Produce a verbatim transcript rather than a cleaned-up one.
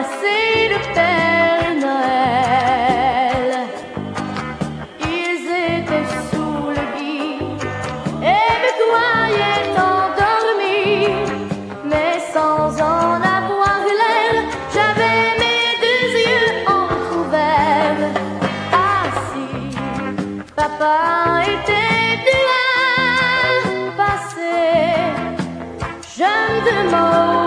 c'est le Père Noël. Ils étaient sous le lit et me croyaient endormi, mais sans en avoir l'air, j'avais mes deux yeux entrouverts. Ah si, papa était dehors, passé, je me demande